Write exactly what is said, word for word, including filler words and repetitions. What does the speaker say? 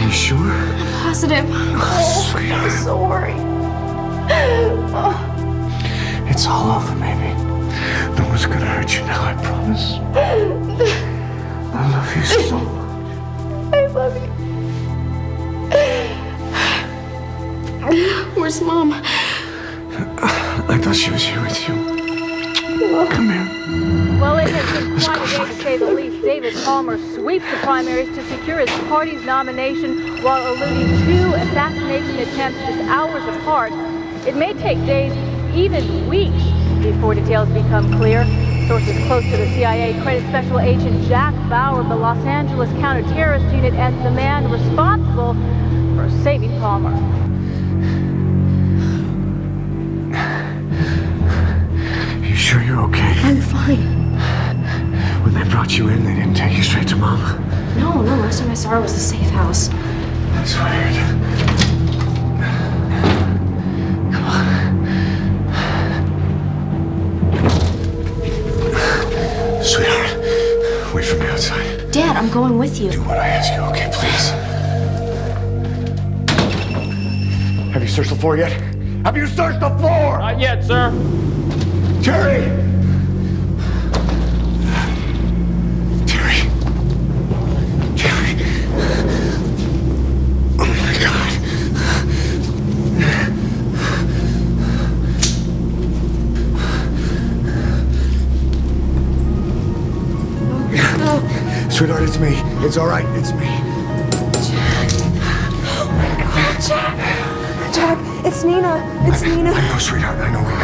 Are you sure? I'm positive. Oh, sweetheart. I'm so worried. Oh. It's all over, baby. No one's gonna hurt you now, I promise. I love you so much. I love you. Where's Mom? I thought she was here with you. Come here. Well, it has been quite a day to say the least. David Palmer sweeps the primaries to secure his party's nomination while eluding two assassination attempts just hours apart. It may take days, even weeks, before details become clear. Sources close to the C I A credit Special Agent Jack Bauer of the Los Angeles Counterterrorist Unit as the man responsible for saving Palmer. You sure you're okay? I'm fine. When they brought you in, they didn't take you straight to Mom? No, no, last time I saw her was the safe house. That's weird. Come on. Sweetheart, wait for me outside. Dad, I'm going with you. Do what I ask you, okay, please? Have you searched the floor yet? Have you searched the floor? Not yet, sir. Terry! Terry. Terry. Oh my God. No. Sweetheart, it's me. It's all right. It's me. Jack. Oh my God, Jack. Jack, it's Nina. It's I, Nina. I know, sweetheart. I know.